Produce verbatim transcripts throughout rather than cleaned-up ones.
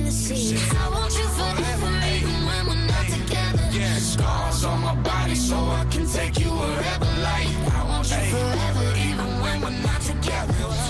the sea. I want you forever, even when we're not together. Yeah, scars on my body so I can take you wherever. Like, I want you forever, even when we're not together.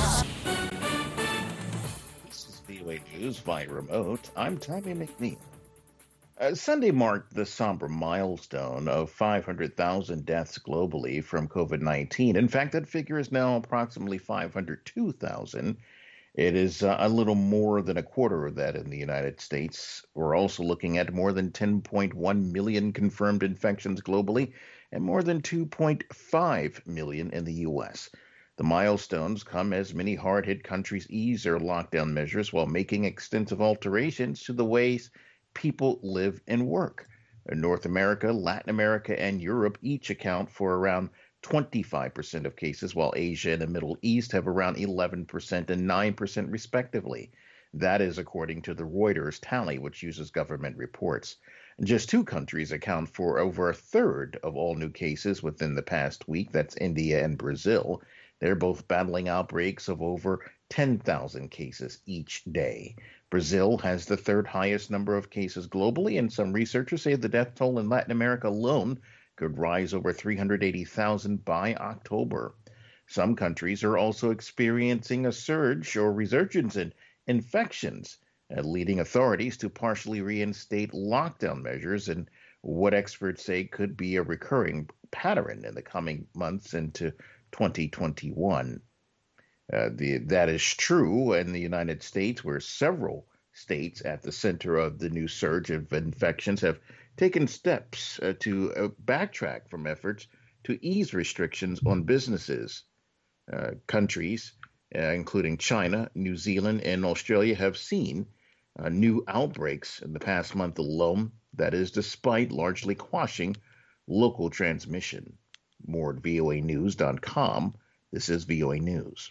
This is V O A News by remote. I'm Tommy McNeil. Uh, Sunday marked the somber milestone of five hundred thousand deaths globally from COVID nineteen. In fact, that figure is now approximately five hundred two thousand. It is uh, a little more than a quarter of that in the United States. We're also looking at more than ten point one million confirmed infections globally and more than two point five million in the U S. The milestones come as many hard-hit countries ease their lockdown measures while making extensive alterations to the ways people live and work. North America, Latin America, and Europe each account for around twenty-five percent of cases, while Asia and the Middle East have around eleven percent and nine percent respectively. That is according to the Reuters tally, which uses government reports. Just two countries account for over a third of all new cases within the past week. That's India and Brazil. They're both battling outbreaks of over ten thousand cases each day. Brazil has the third highest number of cases globally, and some researchers say the death toll in Latin America alone could rise over three hundred eighty thousand by October. Some countries are also experiencing a surge or resurgence in infections, uh, leading authorities to partially reinstate lockdown measures in what experts say could be a recurring pattern in the coming months into twenty twenty-one. Uh, the, that is true in the United States, where several states at the center of the new surge of infections have taken steps uh, to uh, backtrack from efforts to ease restrictions on businesses. Uh, countries, uh, including China, New Zealand, and Australia, have seen uh, new outbreaks in the past month alone. That is despite largely quashing local transmission. More at V O A news dot com. This is V O A News.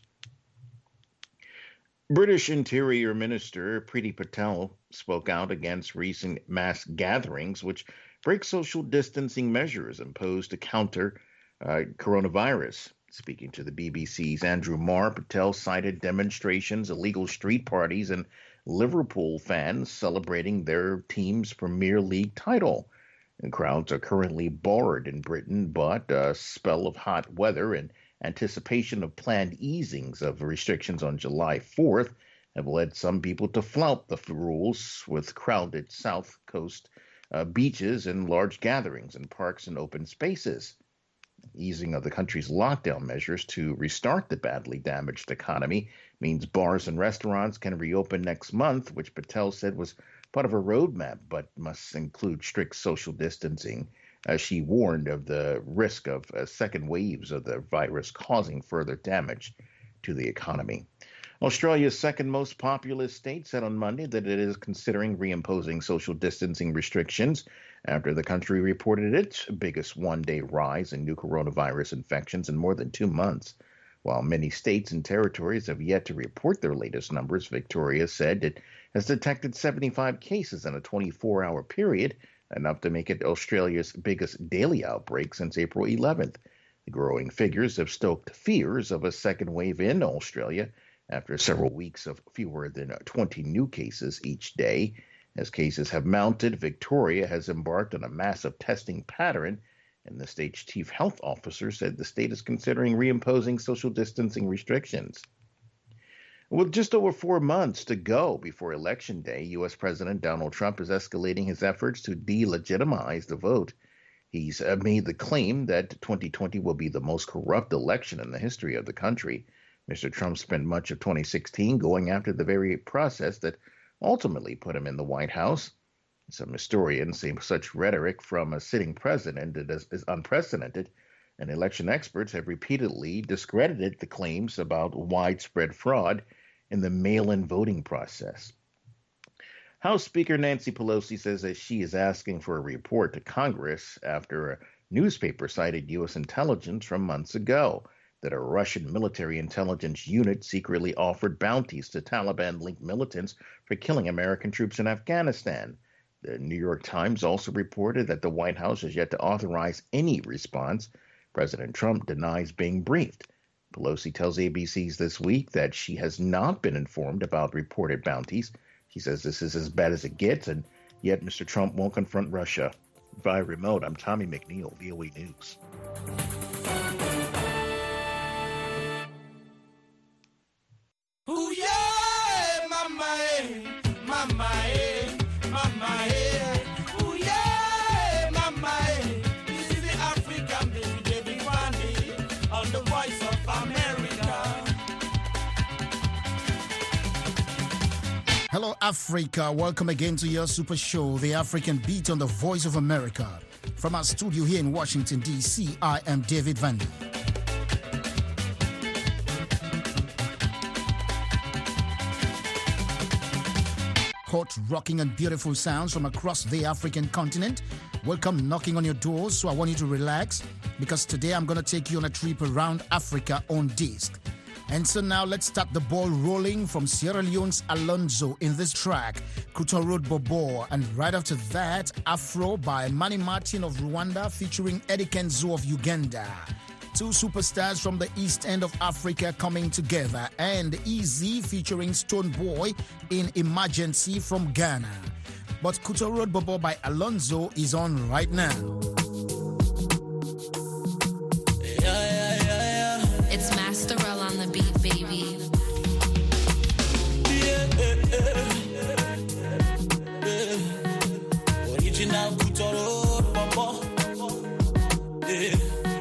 British Interior Minister Priti Patel spoke out against recent mass gatherings, which break social distancing measures imposed to counter uh, coronavirus. Speaking to the B B C's Andrew Marr, Patel cited demonstrations, illegal street parties, and Liverpool fans celebrating their team's Premier League title. And crowds are currently barred in Britain, but a spell of hot weather and anticipation of planned easings of restrictions on July fourth have led some people to flout the rules with crowded South Coast uh, beaches and large gatherings in parks and open spaces. Easing of the country's lockdown measures to restart the badly damaged economy means bars and restaurants can reopen next month, which Patel said was part of a roadmap, but must include strict social distancing. Uh, she warned of the risk of uh, second waves of the virus causing further damage to the economy. Australia's second most populous state said on Monday that it is considering reimposing social distancing restrictions after the country reported its biggest one-day rise in new coronavirus infections in more than two months. While many states and territories have yet to report their latest numbers, Victoria said it has detected seventy-five cases in a twenty-four hour period, enough to make it Australia's biggest daily outbreak since April eleventh. The growing figures have stoked fears of a second wave in Australia after several weeks of fewer than twenty new cases each day. As cases have mounted, Victoria has embarked on a massive testing pattern, and the state's chief health officer said the state is considering reimposing social distancing restrictions. With just over four months to go before Election Day, U S. President Donald Trump is escalating his efforts to delegitimize the vote. He's uh, made the claim that twenty twenty will be the most corrupt election in the history of the country. Mister Trump spent much of twenty sixteen going after the very process that ultimately put him in the White House. Some historians say such rhetoric from a sitting president is, is unprecedented, and election experts have repeatedly discredited the claims about widespread fraud in the mail-in voting process. House Speaker Nancy Pelosi says that she is asking for a report to Congress after a newspaper cited U S intelligence from months ago that a Russian military intelligence unit secretly offered bounties to Taliban-linked militants for killing American troops in Afghanistan. The New York Times also reported that the White House has yet to authorize any response. President Trump denies being briefed. Pelosi tells A B C's This Week that she has not been informed about reported bounties. He says this is as bad as it gets, and yet Mister Trump won't confront Russia via remote. I'm Tommy McNeil, V O A News. Ooh, yeah, mama, eh, mama, eh, mama, eh. Ooh, yeah, mama, eh. This is the African baby, David Wande, on the Voice of America. Hello, Africa. Welcome again to your super show, The African Beat on the Voice of America. From our studio here in Washington, D C, I am David Wande. Hot, rocking, and beautiful sounds from across the African continent. Welcome knocking on your doors, so I want you to relax because today I'm going to take you on a trip around Africa on disc. And so now let's start the ball rolling from Sierra Leone's Alonzo in this track, Kuto Road Bobo, and right after that, Afro by Manny Martin of Rwanda featuring Eddie Kenzo of Uganda. Two superstars from the east end of Africa coming together, and Easy featuring Stone Boy in Emergency from Ghana. But Kuto Road Bobo by Alonzo is on right now. Yeah, yeah, yeah, yeah. It's Masterell on the beat, baby. Yeah, yeah, yeah. Original Kuto Road Bobo. Yeah.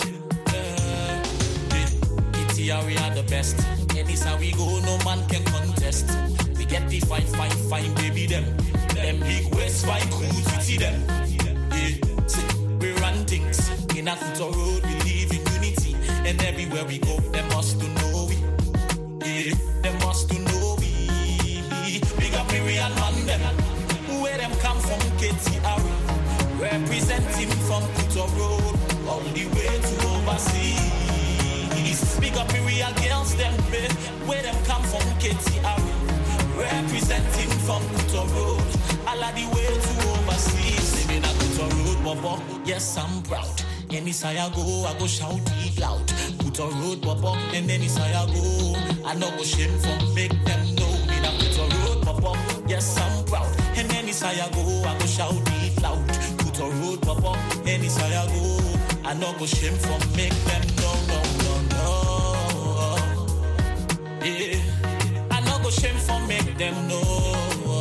We are the best. Anytime how we go, no man can contest. We get the fine, fine, fine baby them. Them big waist, fine cool to see them. Yeah, see, we run things. In a Kuto Road, we live in unity. And everywhere we go, they must to know we. Yeah, they must to know we. Big up the real man them. Where them come from, K T R. Representing from Kuto Road, all the way to overseas. Big up the real girls, them big. Where them come from, K T R. Representing from Kuto Road, all of the way to overseas. Living at Kuto Road, Bobo, yes, I'm proud. Anytime I go, I go shout it loud. Kuto Road, Bobo, and anytime I go, I no go shame for make them know. Me at Kuto Road, Bobo, yes, I'm proud. And anytime I go, I go shout it loud. Kuto Road, Bobo, anytime I go, I no go shame for make them know. No, no, no. Yeah, I no go shame for make them know.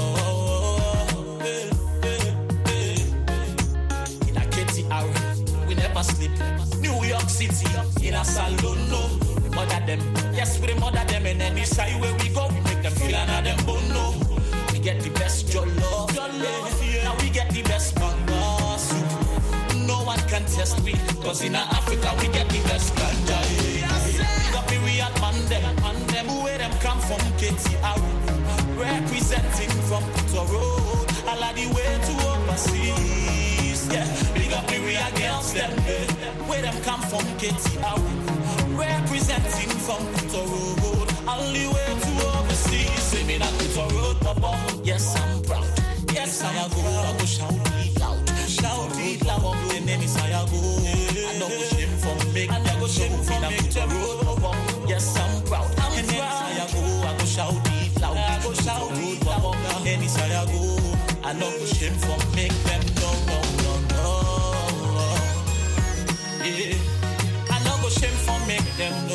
Yeah, yeah, yeah. In a K T R, we never sleep. New York City, in a salon, no. We mother them, yes, we mother them. And any side where we go, we make them feel another them bone, no. We get the best jollof, jollof, yeah. Now we get the best banga soup. No one can test we, cause in Africa we get the best ganja. We got the real man them, man them, where them come from, K T R. Representing from Kuto Road, all of the way to overseas. Yeah, we got the real girls them, where them come from, K T R. Representing from Kuto Road, all the way to overseas. Say me that Kuto Road, Papa, yes I'm proud. Yes I go, I go shout it loud. Shout it loud, and then it's I go. I no go shame for make, I no go shame for make the road. Yes, I'm proud. And then it's I go, I go shout it loud. I go shout it loud, and then it's I go. I no go shame for make them no, no, no, no. Yeah, I no go shame for make them no.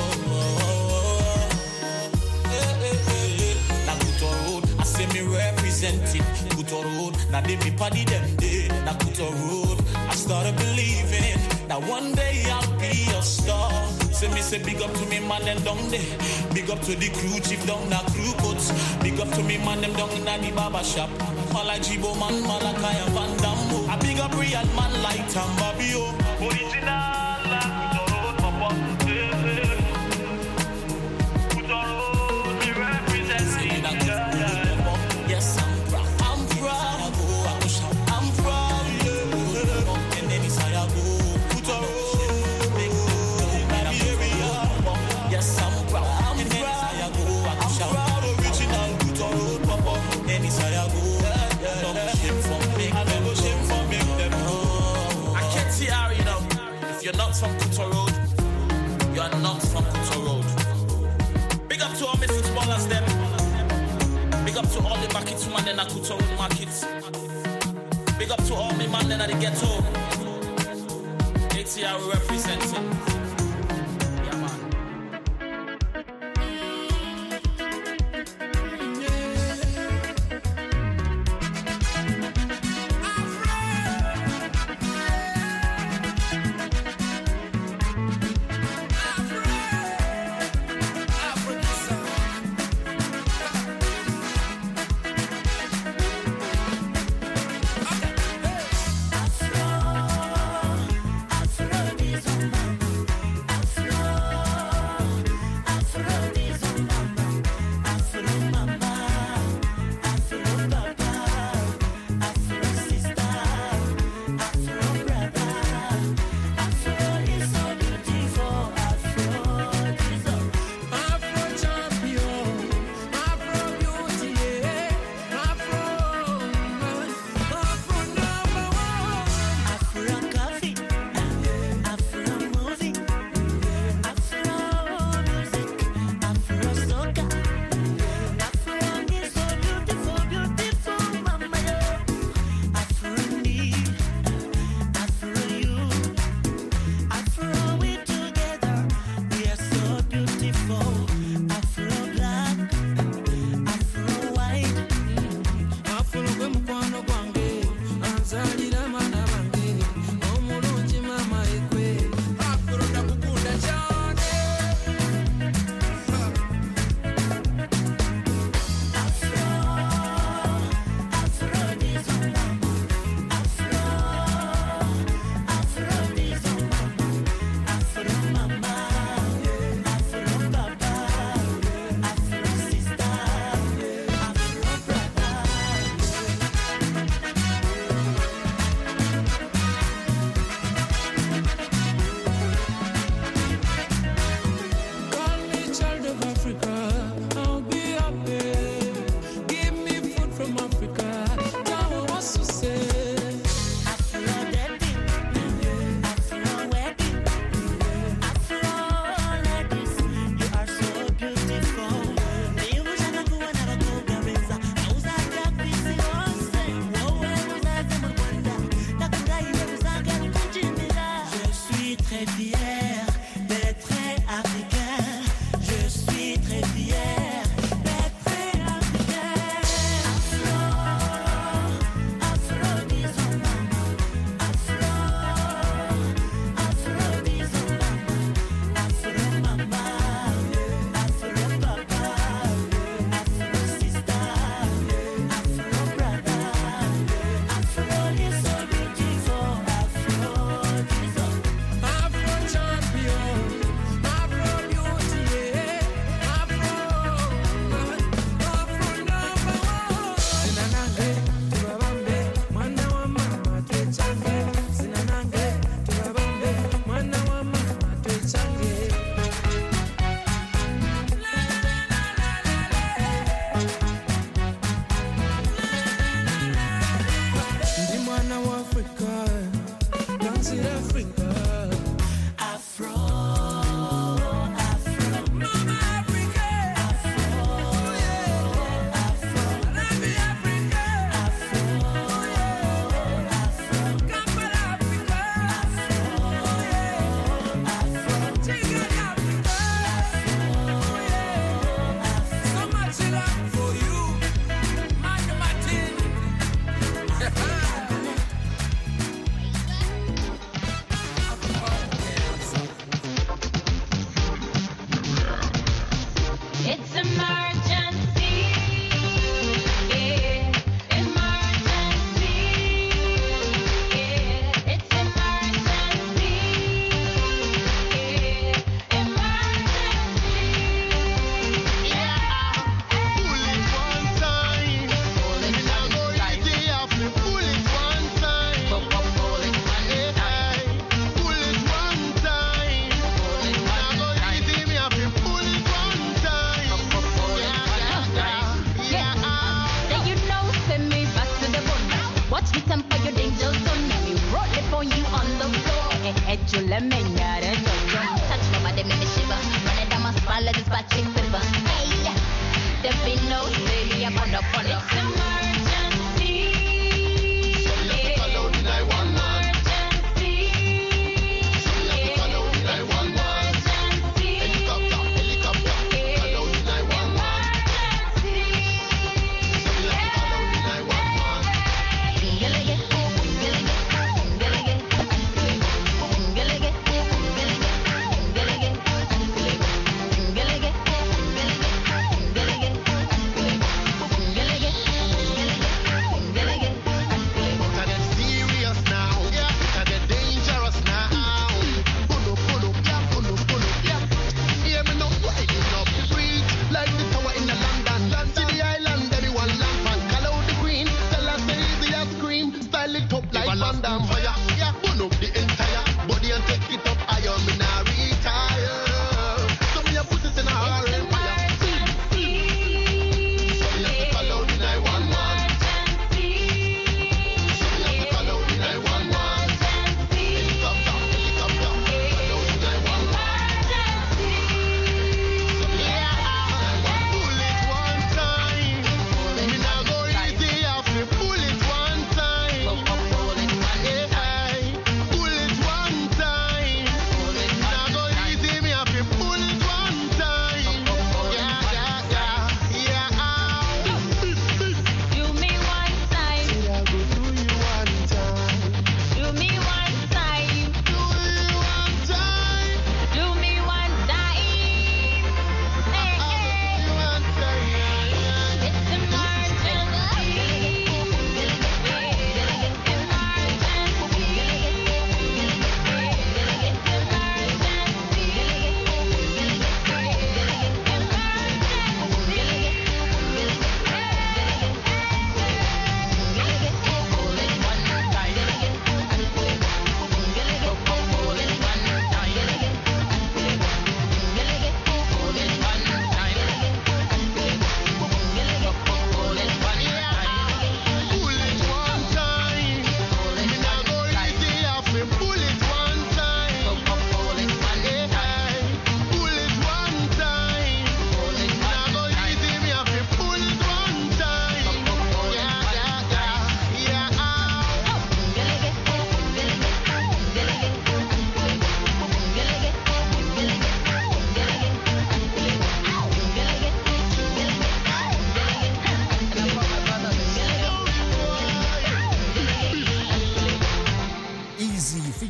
Now Kuto Road, I say me representing Kuto Road. Now they be party them day. Now Kuto Road, I started believing that one day I'll be a star. Say me say big up to me man them down there. Big up to the crew chief down the crew coats. Big up to me man them down in the barber shop. Malajibo man, Malakai and Van Dambo. I big up real man like Tambabio. Original Kuto Road, Papa. Kuto Road, we represent the yes, I'm proud. I'm proud. I go, I go shout. I'm proud. Yeah. And then it's I go. Kuto Road, big area. Yes, I'm proud. I'm and then it's I go. I go shout. Proud. Original Kuto Road, Papa. Then it's I go. No shame for me. I never shame for me. Them know. I can't see how you know. If you're not from Kuto Road, you are not from Kuto Road. Big up to all my footballers, them. Big up to all the back market man then I could tell market. Big up to all me man then I the ghetto. A T R representing. Yeah man. Afro, Afro,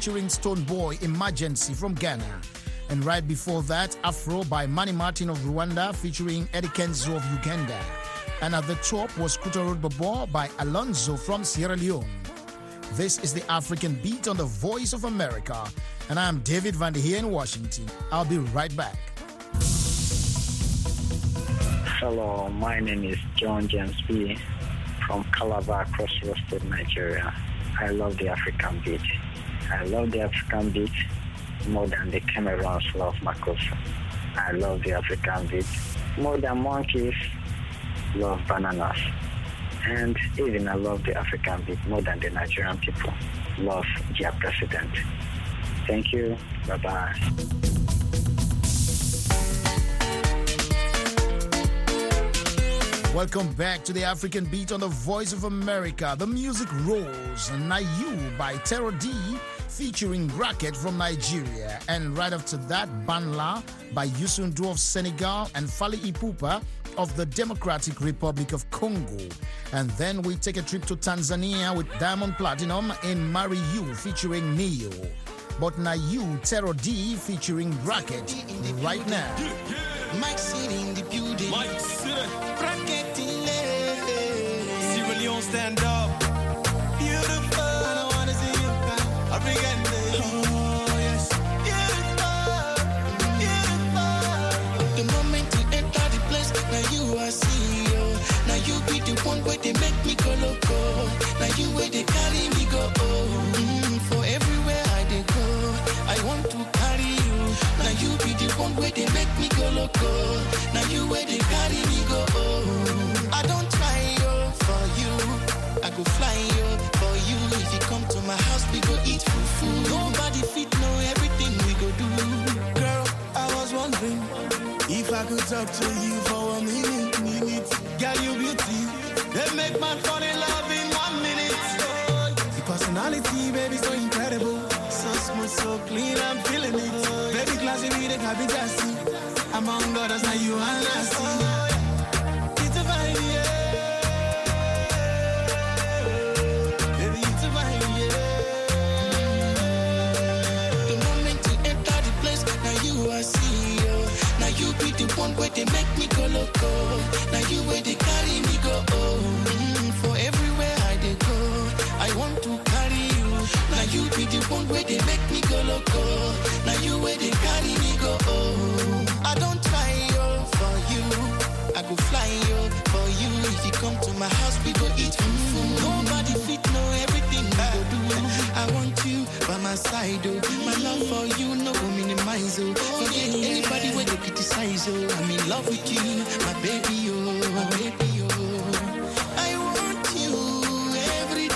featuring Stone Boy Emergency from Ghana. And right before that, Afro by Manny Martin of Rwanda featuring Eddie Kenzo of Uganda. And at the top was Kuta Road Bobo by Alonzo from Sierra Leone. This is the African Beat on the Voice of America. And I'm David Van Der Heer in Washington. I'll be right back. Hello, my name is John James B. from Calabar, Cross River State, Nigeria. I love the African beat. I love the African beat more than the Cameroons love Makossa. I love the African beat more than monkeys love bananas. And even I love the African beat more than the Nigerian people love their president. Thank you. Bye-bye. Welcome back to the African Beat on the Voice of America. The music rolls. Nayu by Terror D featuring Bracket from Nigeria. And right after that, Banla by Youssou N'Dour of Senegal and Fally Ipupa of the Democratic Republic of Congo. And then we take a trip to Tanzania with Diamond Platinum in Marry You featuring Neo. But Nayu, Terror D featuring Bracket right now. Mike City in the building. Mike City. Bracket in there. Sierra Leone stand up. Beautiful. I don't wanna see you cry. I bring it there. Oh yes. Beautiful. Beautiful. The moment you enter the place, now you are C E O. Now you be the one where they make me go loco. Now you where they carry me go. Oh. Mm, for everywhere I they go, I want to carry you. Now you be the one where they make me go loco. Now you where they carry me go. Oh. I don't try yo for you. I go fly yo for you. If you come to my house, we go eat food. Nobody fit know everything we go do. Girl, I was wondering if I could talk to you for a minute. minute. Girl, you beauty. They make man fall in love in one minute. Oh, your personality, baby, so incredible. So smooth, so clean, I'm feeling it. Baby, classy, we the happy just among others, now you are nasty. It's a vibe, yeah. Baby, it's a vibe, yeah. The moment you enter the place, now you are C E O. Now you be the one where they make me go loco. Now you where they carry me go. Oh, mm, for everywhere I they go, I want to carry you. Now you be the one where they make me go loco. Now you where they carry me go. Oh, I don't try yo for you. I go fly yo for you. If you come to my house, we go eat food. Nobody fit know everything we go do. I want you by my side, oh. My love for you no go minimize, oh. Forget anybody when they criticize, oh. I'm in love with you, my baby, oh, my baby, oh. I want you every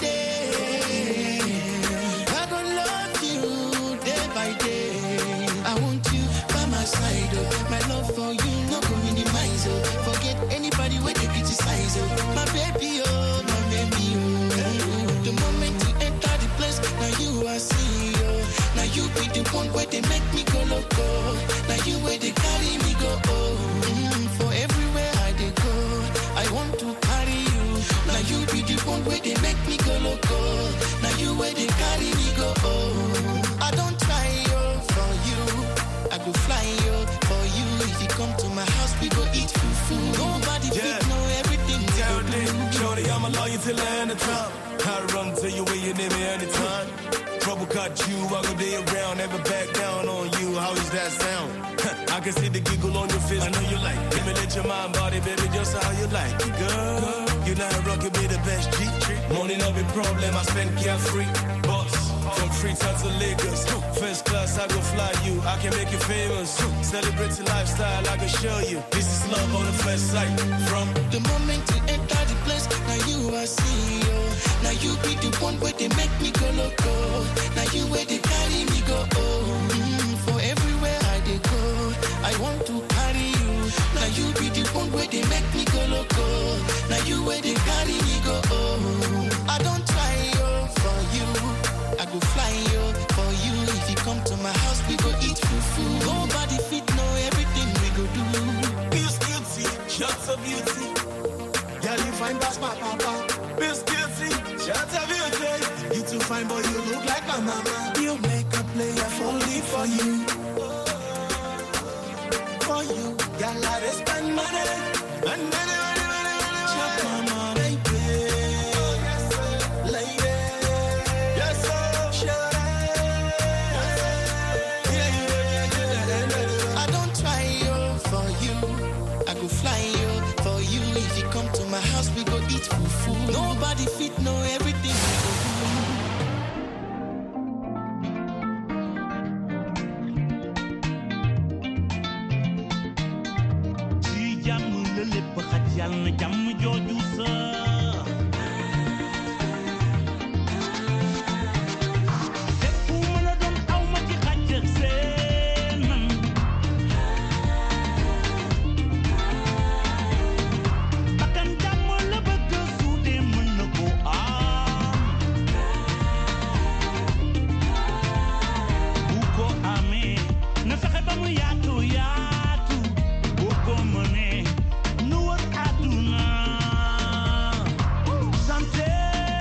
day. I gonna love you day by day. I want you by my side, oh. My love for you no go minimize, oh. Forget anybody when they criticize, oh. My baby, oh, my baby, oh. The moment you enter the place, now you are C E O. Now you be the one where they make me go loco. Now you where they carry me go. Oh, mm, for everywhere I they go, I want to carry you. Now you be the one where they make me go loco. Now you where they carry me go. Oh, I don't try yo for you. I go fly yo for you. If you come to my house, we go eat food. Nobody yeah. fit know everything. Tell them, shorty, I'm a lawyer till the end of time. I run to you where you need me anytime. Trouble cut you, I go day around, never back down on you. How does that sound? I can see the giggle on your face. I know you like it. Let me let your mind body, baby, just how you like it, girl. You know rockin' be the best G. Morning of a problem, I spend carefree. Boss, from Freetown to Lagos. First class, I go fly you. I can make you famous. Celebrate your lifestyle, I can show you. This is love on the first sight. From the moment you enter the place, now you are C E O. Now you be the one where they make me go loco. Now you where they carry me go. Oh, mm, for everywhere I they go, I want to carry you. Now you be the one where they make me go loco. Now you where they carry me go. Oh, I don't try yo for you. I go fly yo for you. If you come to my house, we go eat food. Nobody fit know everything we go do. Feel guilty, shots of beauty. Girl, you find that's my papa. Feel guilty, shots of beauty. You too fine, boy, you look like my mama. You make for you. For you, girl, I dey spend money. Spend money, money, money, money. Chop my money, baby. Lady. Yes, sir. Sure. Yeah, yeah, yeah. I don't try you for you. I go fly you for you. If you come to my house, we go eat fufu. Nobody fit know everything we go do. Yàlla jàmm jooju sa fépp fu mën a doon aw ma ci xàcc ak seen bakkan jàmm la bëgg su dee mën na ko am bu ko amee na fexe ba mu yaatu yaatu bu ko mënee nu wër àdduna santé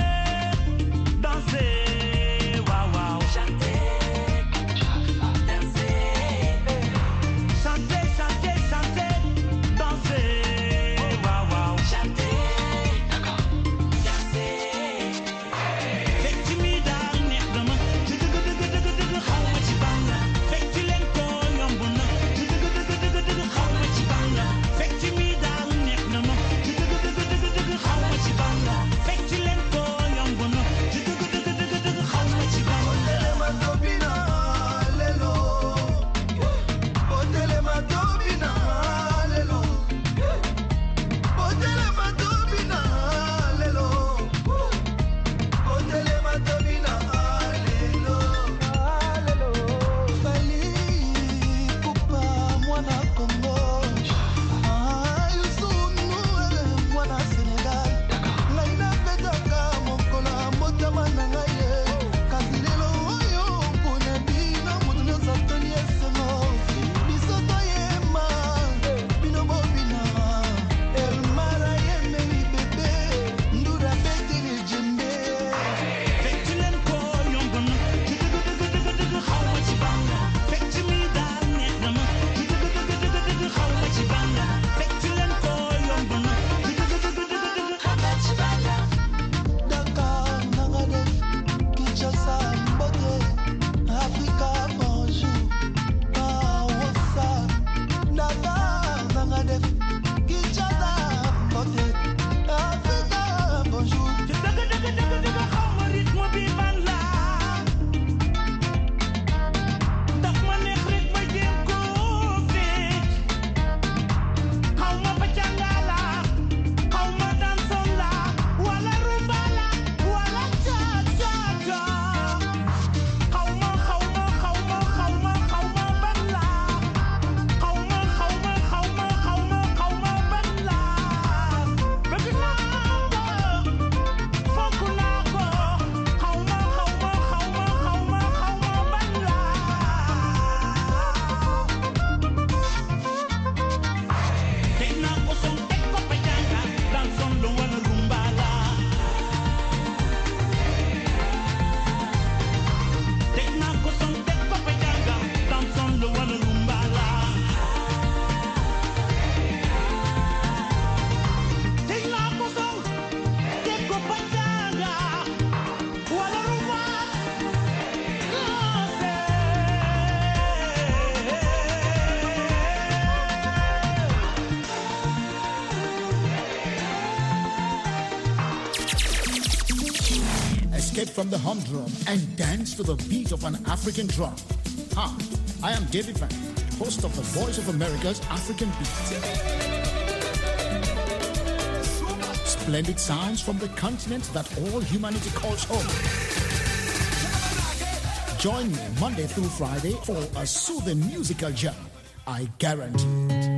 danser waaw waaw chanter danser santé santé santé danser waaw waaw chanter danser fecc mi daal neex na ma dëgg dëgg dëgg dëgg xaw ma ci ban la fecc leen ko yomb na dëgg dëgg dëgg dëgg xaw ma ci ban la fecc mi daal neex na ma dëgg dëgg dëgg dëgg xaw ma ci ban la fecc leen ko yomb na dëgg dëgg dëgg dëgg xaw ma ci ban la Ma tobina lelo. Botele ma tobina lelo. Botele ma tobina lelo. Botele ma tobina lelo. Lelo. Fali kupa mwana Congo. Ah, Yusunu mwana Senegal. Laina petaka mokola motama nanga ye. Kasi lelo oyo mpona bino moto nyonso atoni esengo. Bisoto yema, bino bobina. Elmara yemeli bebe, ndura beteli jembe. fecc leen ko yomb na dëgg dëgg dëgg dëgg xaw ma ci ban la fecc mi daal neex na ma dëgg dëgg dëgg dëgg xaw ma ci ban la fecc leen ko yomb na dëgg dëgg dëgg dëgg xaw ma ci ban la Dakar, Nagadef, Kinshasa, Mbote, Africa, bonjour. Kawosa, Dakar, Nagadef, Kinshasa, Mbote, Africa, bonjour. ci dëgg dëgg dëgg dëgg xaw ma rythme bi ban la daf ma neex rek ma jéem ko fecc xaw ma pacanga la xaw ma danson la wala rumba la wala cha cha cha xaw ma xaw ma xaw ma xaw ma xaw ma ban la xaw ma xaw ma xaw ma xaw ma xaw ma ban la bëgg naa ko fonk naa ko xaw ma xaw ma xaw ma xaw ma xaw ma ban la teg naa ko son teg ko pacanga danson lu wala rumba la teg naa ko son teg ko pacanga danson lu wala rumba la teg naa ko son teg ko pacanga wala rumba Escape from the humdrum and dance to the beat of an African drum. Hi, I am David Van, host of the Voice of America's African Beat. Splendid sounds from the continent that all humanity calls home. Join me Monday through Friday for a soothing musical jam. I guarantee it.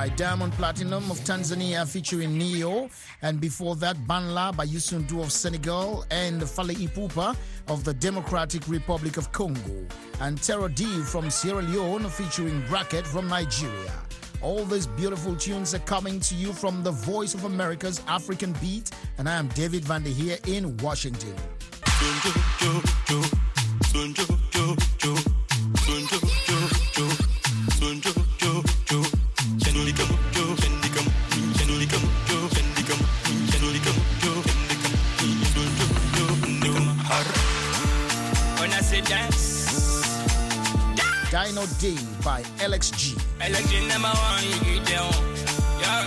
by Diamond Platinum of Tanzania featuring Neo. And before that, Banla by Youssou N'Dour of Senegal and Fale Ipupa of the Democratic Republic of Congo. And Terror D from Sierra Leone featuring Bracket from Nigeria. All these beautiful tunes are coming to you from the Voice of America's African Beat. And I am David Van Der here in Washington. Dino Day by L X G. L X G number one, you get down. Yeah.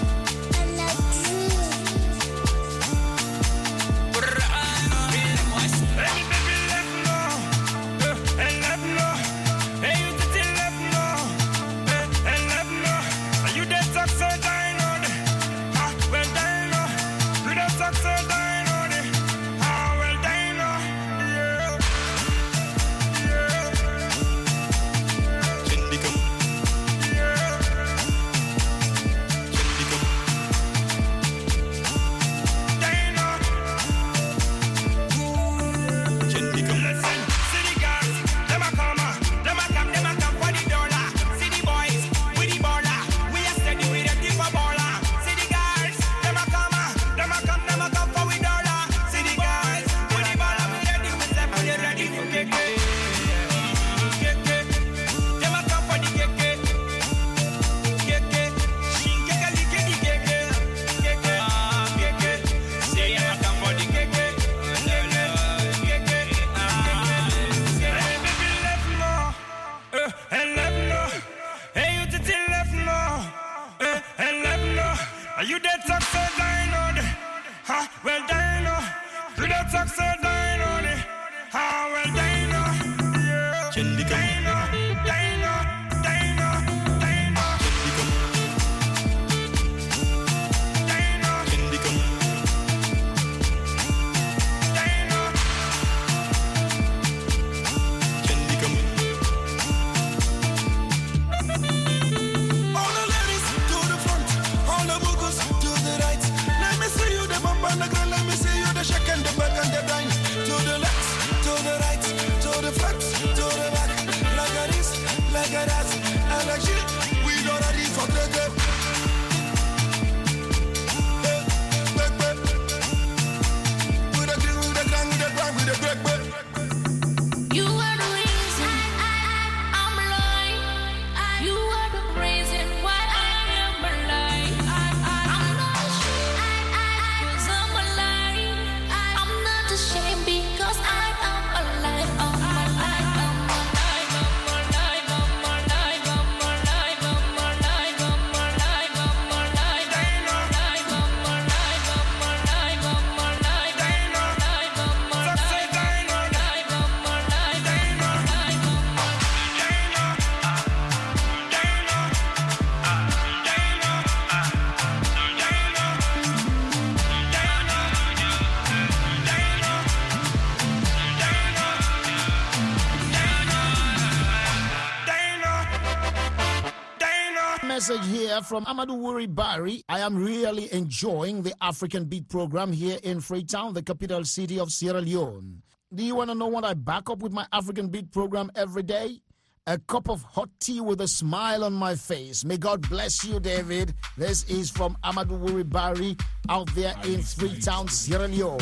Message here from Amadou Wuri Bari. I am really enjoying the African Beat program here in Freetown, the capital city of Sierra Leone. Do you want to know what I back up with my African Beat program every day? A cup of hot tea with a smile on my face. May God bless you, David. This is from Amadou Wuri Bari out there in Freetown, Sierra Leone.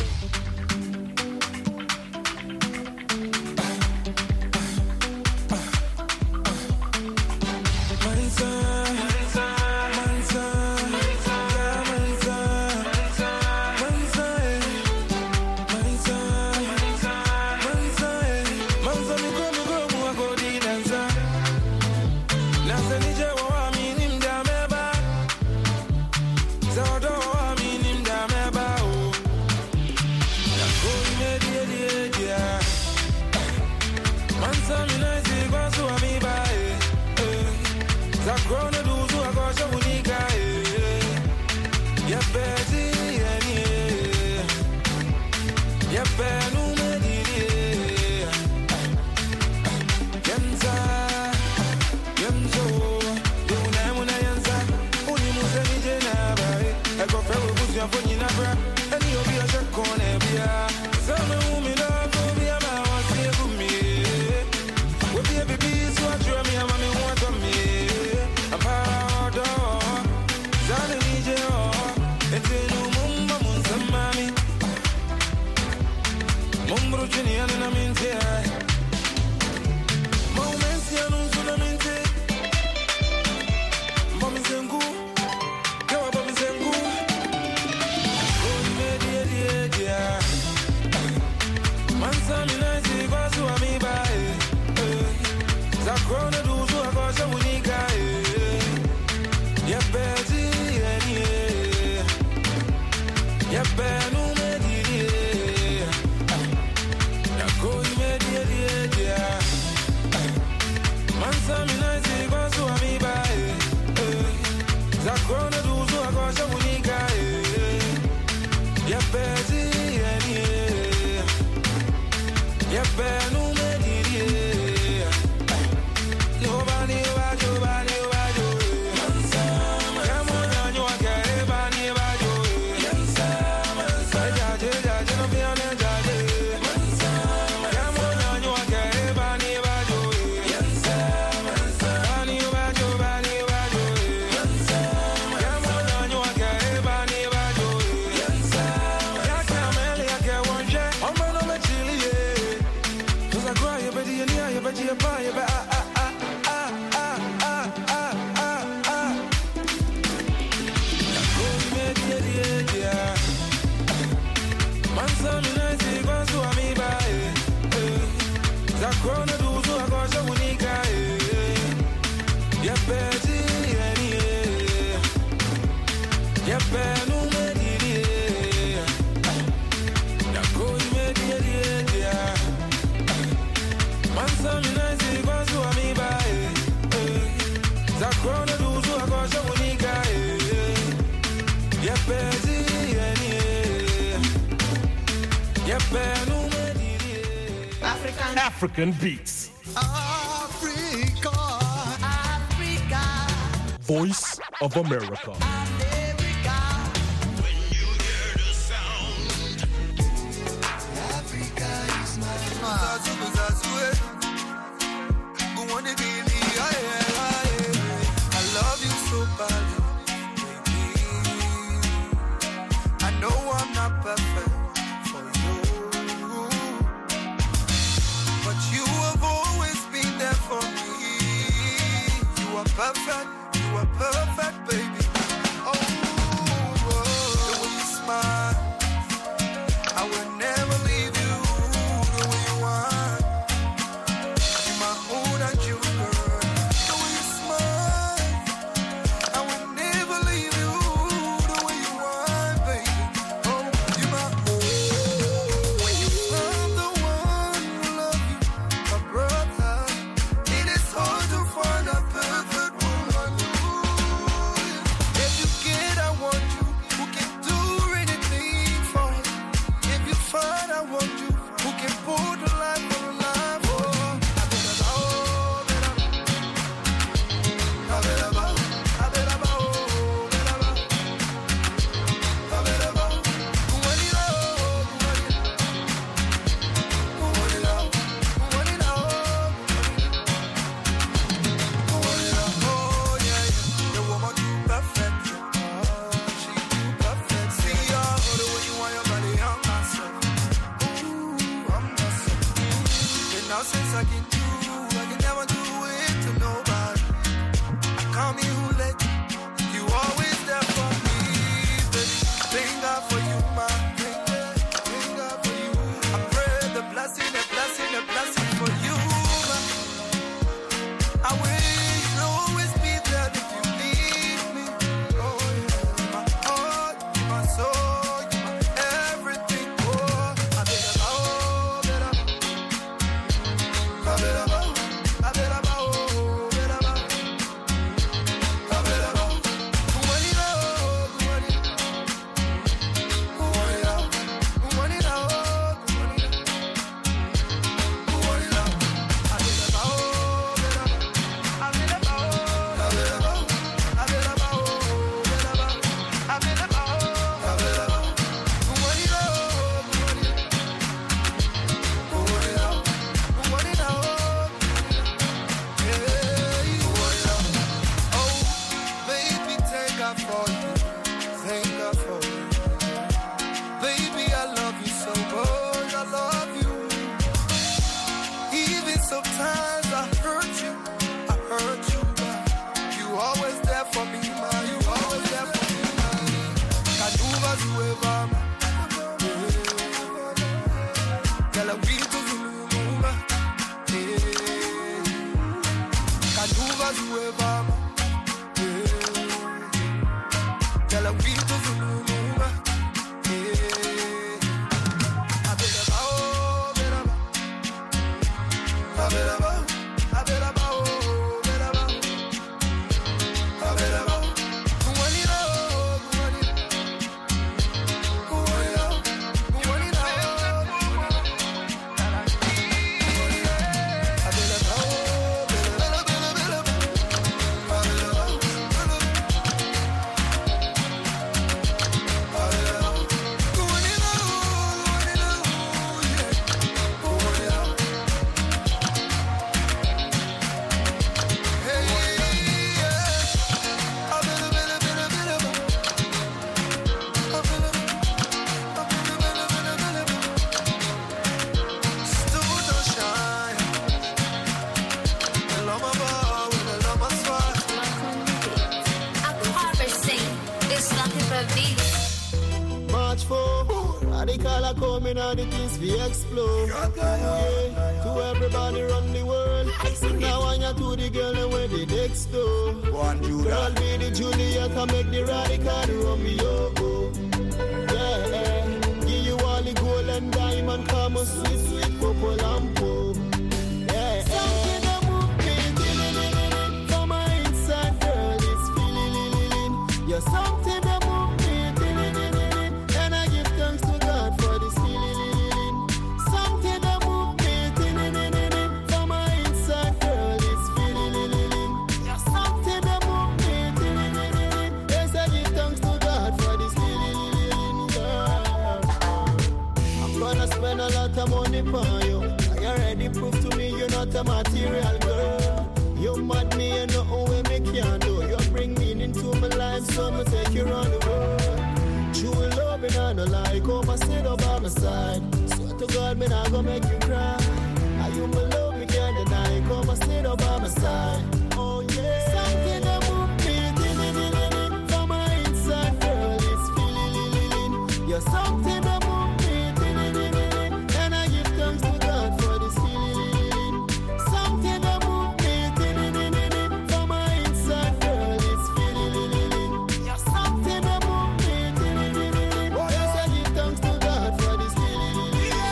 Go African beats. Africa, Africa. Voice of America. America. When you hear the sound, Africa is my home. I love you so badly, baby. I know I'm not perfect. Perfect, you are perfect, baby. Oh, oh, the way you smile, I will never leave you. The way you are, you're my own and you, girl. The way you smile, I will never leave you. The way you are, baby. Oh, you're my own. When you love the one who love you, my brother, it is hard to find a perfect. Love it. Tell her we to Zuluma. Kanuga Zueva. Tell her we to Zuluma. Abelaba, Abelaba, Abelaba, Abelaba, Abelaba, Abelaba. Kuwanina, Kuwanina, Kuwanina, Kuwanina, Abelaba, Abelaba, Abelaba, Abelaba, Kuwanina, Kuwanina, Kuwanina. Hey, yeah. Abelaba, Abelaba, Abelaba, Abelaba, Abelaba, Abelaba. Still don't shine. I love my bow and I love my swag. It's nothing but beats. March four, radical are coming and the things we explode. Yeah, to everybody run the world. Now I am to the girl and where the next door. Girl be the Juliet and make the radical the Romeo. Yeah, give you all the gold and diamond, come on sweet, sweet purple lampo. Yeah, something that move me, for my inside girl is feeling. You're something that move me, and I give thanks to God for this feeling. Something that move me, for my inside girl is feeling. You're something that move me, yes I give thanks to God for this feeling. Girl, I'm gonna spend a lot of money for you. I already proved to me you're not a material girl. You mad me and nothing way me can't do. You bring meaning to my life, so I'ma take you around the world. True love and I no lie, come and sit up by my side. Swear to God, me not gonna make you cry. Are you my love, me can't deny. Come and sit up by my side. Oh yeah, something that move me, for my inside girl is feeling. You're something that move me, and I give thanks to God for this feeling. Something that move me, for my inside girl is feeling. You're something that move me, yes I give thanks to God for this feeling.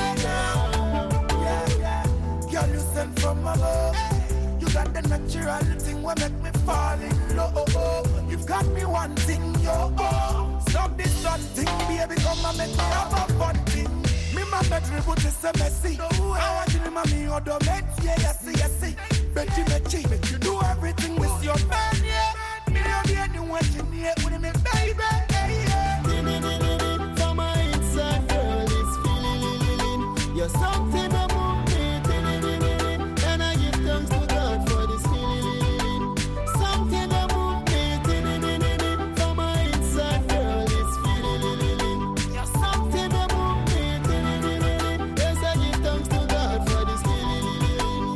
Yeah, yeah. Girl, you sent from above. You got the natural thing what make me fall in love. You've got me one thing, yo. Oh. Stop this one thing, baby, come and make me have a fun thing. Me ma make me put this a messy. I want you to me or the met, yeah, yes, yes, yes. Betty, Betty, you do everything with your man, yeah. Me don't be anyone you need with me, baby, yeah. For my inside girl is feeling. You're something that move me, and I give thanks to God for this feeling. Something that move me, for my inside girl is feeling. You're something that move me, yes I give thanks to God for this feeling.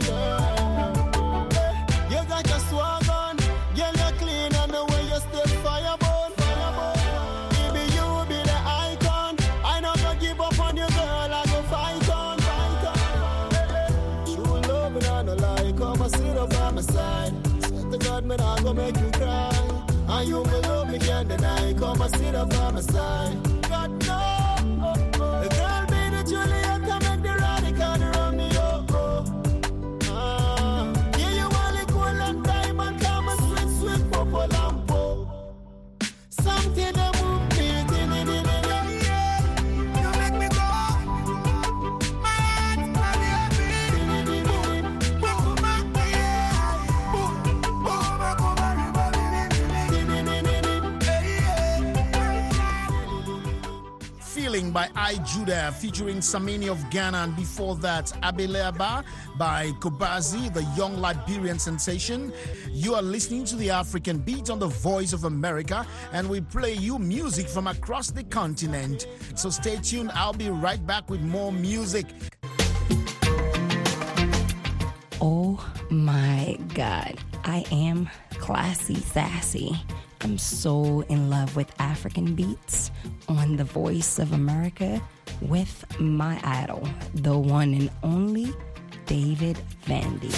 Yeah. You got your swag on, girl you're clean and the way you step fireborn. Baby you be the icon. I not gonna give up on you, girl. I go fight on, fight on. True love and I no lie. Come and sit up by my side. Swear to God, man, I go make you cry. And you will love me, can't deny. Come and sit up by my side. God no. The girl be the Juliet and make the radical the Romeo. Ah, yeah, you all the gold and diamond. Come and sweet, sweet purple lampo. Something that move me, You make me go mad, my baby. Boom, boom, my yeah. Boom, boom, my Feeling by I Judah featuring Samini of Ghana, and before that Abelaba by Kobazi, the young Liberian sensation. You are listening to the African Beat on the Voice of America, and we play you music from across the continent. So stay tuned, I'll be right back with more music. Oh my God, I am classy, sassy, I'm so in love with African beats on The Voice of America with my idol, the one and only David Vandy.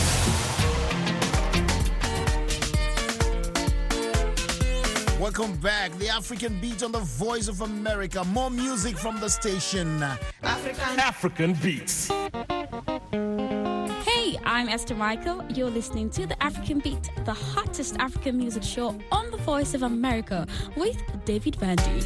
Welcome back. The African Beat on The Voice of America. More music from the station. African African Beats. Hey, I'm Esther Michael. You're listening to The African Beat, the hottest African music show on The Voice of America with David Vandy.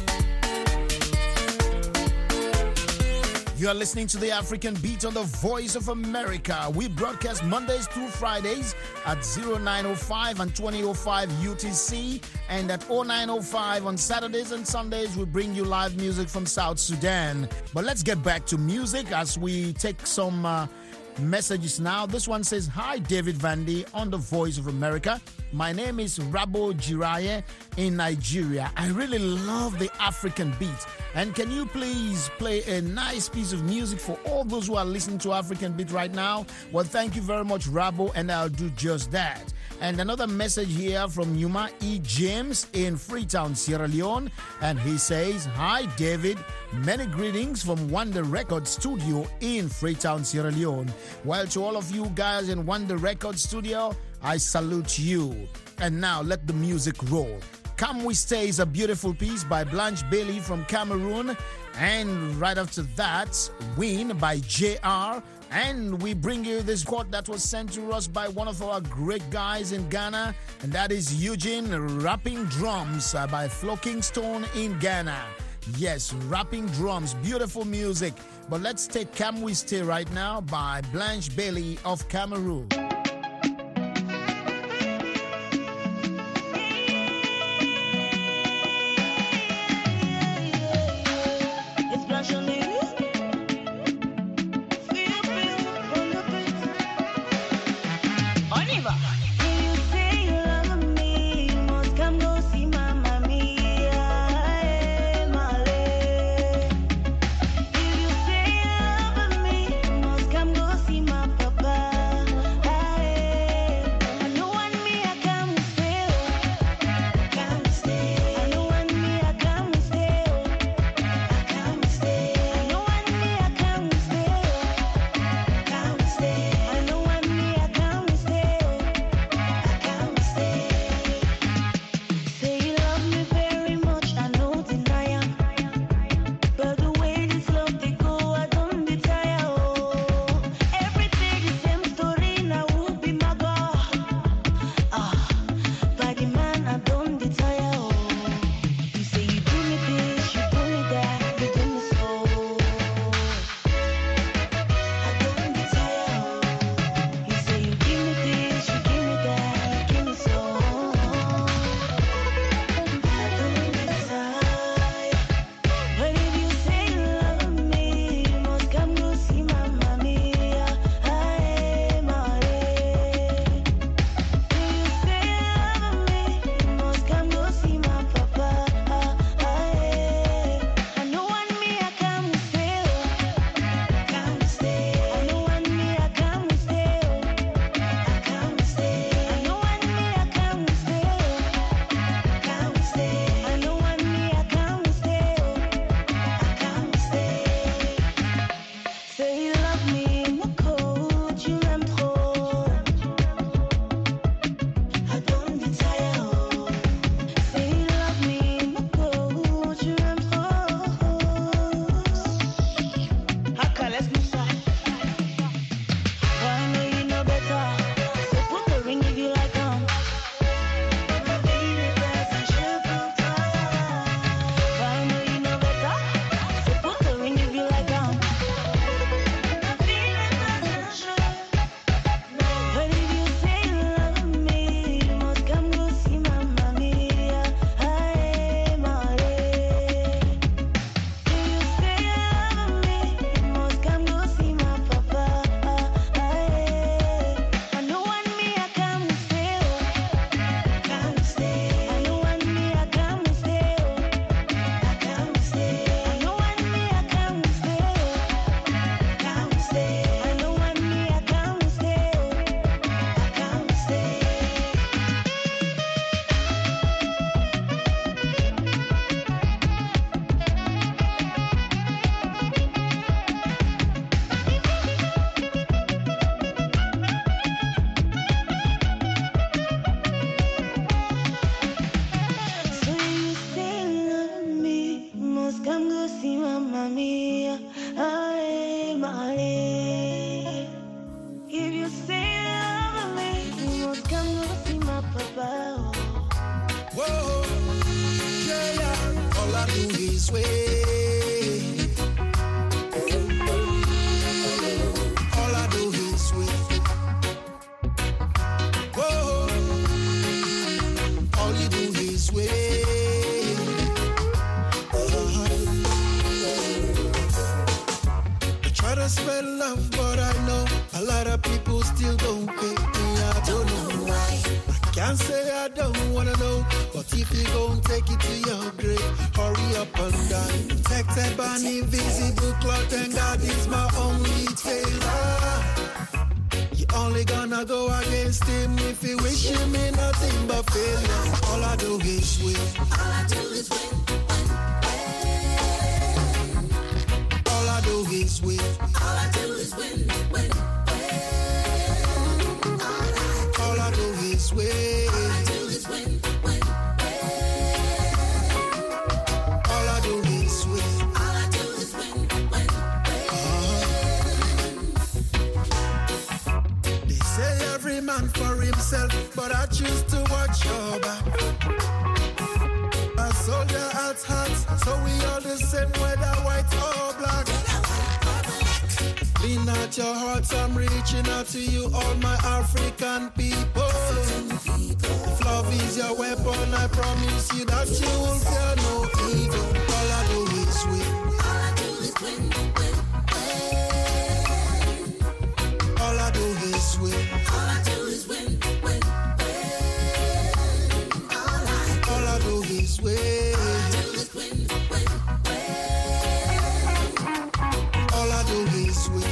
You are listening to The African Beat on The Voice of America. We broadcast Mondays through Fridays at oh nine oh five and twenty oh five U T C, and at oh nine oh five on Saturdays and Sundays we bring you live music from South Sudan. But let's get back to music as we take some uh, messages now. This one says, "Hi, David Vandy on The Voice of America. My name is Rabo Jiraye in Nigeria. I really love the African beat. And can you please play a nice piece of music for all those who are listening to African beat right now?" Well, thank you very much, Rabo, and I'll do just that. And another message here from Yuma E. James in Freetown, Sierra Leone. And he says, "Hi, David. Many greetings from Wonder Record Studio in Freetown, Sierra Leone." Well, to all of you guys in Wonder Record Studio, I salute you. And now let the music roll. Come We Stay is a beautiful piece by Blanche Bailey from Cameroon. And right after that, Win by J R. And we bring you this quote that was sent to us by one of our great guys in Ghana, and that is Eugene Rapping Drums uh, by Flo Kingston in Ghana. Yes, rapping drums, beautiful music. But let's take Come We Stay right now by Blanche Bailey of Cameroon. Papa, I'm my if you say love me, you must come to see my papa. Whoa, yeah, yeah. All I do is wait. All I do is wait. Whoa, all you do is wait. Uh-huh. I try to spread love, but I know a lot of people still don't pay me. I don't know why. Can't say I don't wanna know, but if you gon' take it to your grave, hurry up and die. Protected by an invisible cloth, and God is my only favor. You only gonna go against him if you wish him in nothing but failure. All I do is win. All I do is win. All I do is win. All I do is win. Win. All I do is win. All I do is win, win, win. All I do is win. All I do is win, win, win. Uh-huh. They say every man for himself, but I choose to watch your back. A soldier at heart, so we all the same, whether white or black. Lean out your hearts, I'm reaching out to you, all my African people. If love is your weapon, I promise you that you will fear no evil. All I do is win. All I do is win, win, win. All I do is win. All I do is win, win, win. All I do is win. All I do is win, win, win. All I do is win.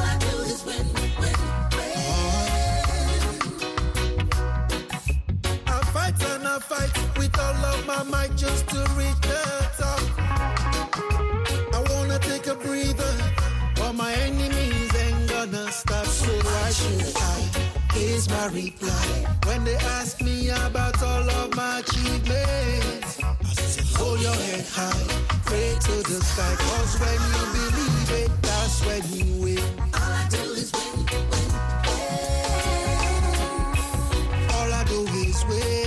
I fight with all of my might just to reach the top. I wanna take a breather, but my enemies ain't gonna stop. So why should I? Here's my reply. When they ask me about all of my achievements, I said hold your head high, pray to the sky. Cause when you believe it, that's when you win. All I do is win, win, win. All I do is win.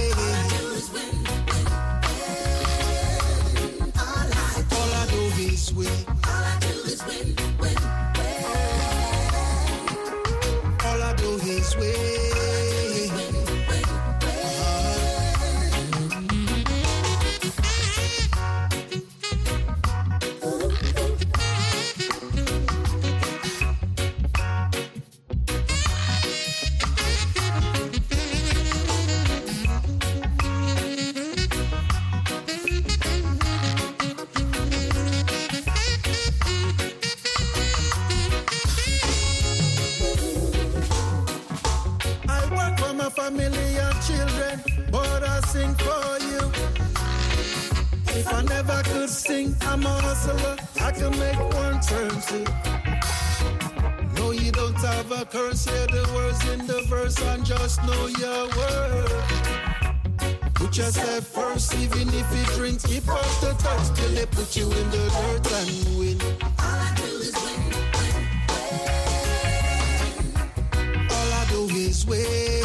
Win. All I do is win, win, win. All I do is win. Win, win, win. Family and children, but I sing for you. If I never could sing, I'm a hustler. I can make one turn two. No, you don't have a curse. Hear the words in the verse and just know your word. Put yourself first, even if you drink, keep up the thirst till they put you in the dirt and win. All I do is win, win, win. All I do is win.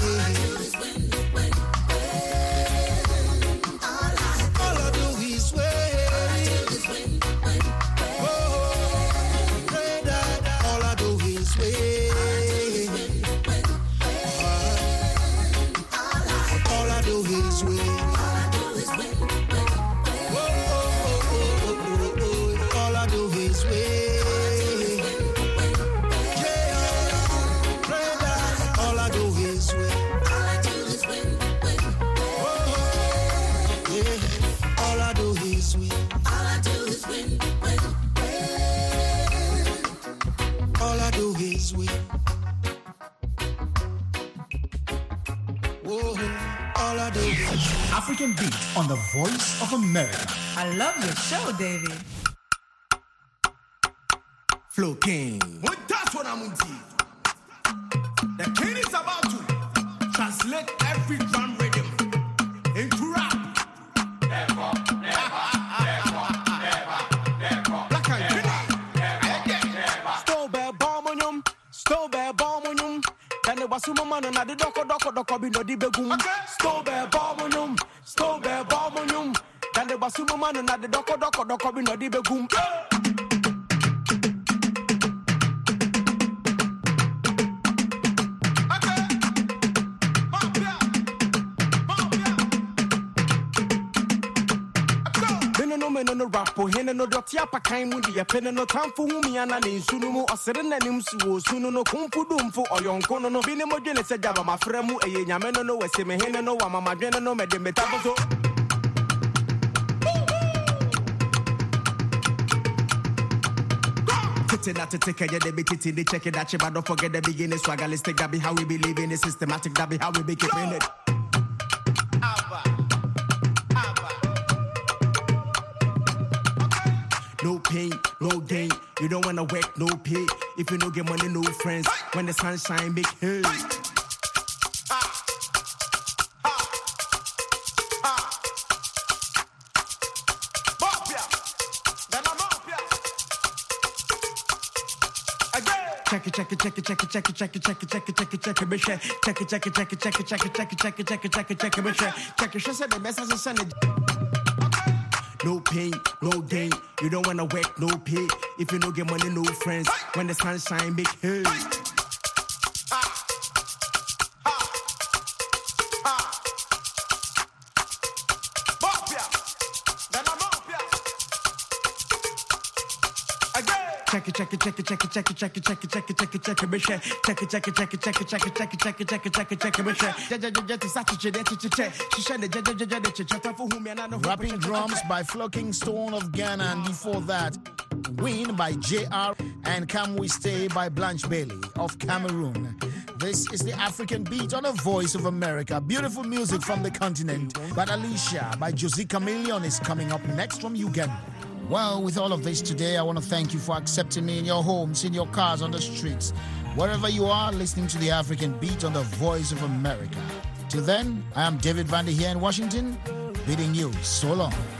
African Beat on the Voice of America. I love your show, David. Flow King. Well, that's what I'm into. The king is about to translate every drum rhythm into rap. Never, never, never, never, never. Black and green. Again. basuma mano na de doko doko doko bi no di begum. Stove bomunum, stove bomunum. Dande basuma mano na de doko doko doko bi no di begum. No no rapo hene no dotia pa kan mu de pene no tamfo hu mi ana ne nsunu mu osere nanim suwo sunu no kumfu dumfo oyonko no no bi ne modwene se jaba mafra mu eye nyame no no wese me hene no wa mama dwene no mede metafo so Tete na tete kaya de be titi de check it that but don't forget the beginning swagalistic that be how we believe in it systematic that be how we be keeping it. No pain, no gain. You don't wanna work, no pay. If you don't get money, no friends. When the sunshine make hay. Check it, check it, check it, check it, check it, check it, check it, check it, check it, check it, bitch. Check it, check it, check it, check it, check it, check it, check it, check it, check it, check it, bitch. Check it, she said the message is sending. No pain, no gain. You don't wanna work, no pay. If you don't get money, no friends. When the sunshine make hay. Check it, check it, check it, check it, check it, check it, check it, check it, check it, check it, bitch. Check it, check it, check it, check it, check it, check it, check it, check it, check it, check it, bitch. Rapping Drums by Flocking Stone of Ghana, and before that, Win by J R and Can We Stay by Blanche Bailey of Cameroon. This is the African Beat on the Voice of America. Beautiful music from the continent. But Alicia by Josie Chameleon is coming up next from Uganda. Well, with all of this today, I want to thank you for accepting me in your homes, in your cars, on the streets, wherever you are, listening to the African Beat on the Voice of America. Till then, I am David Vander here in Washington, bidding you so long.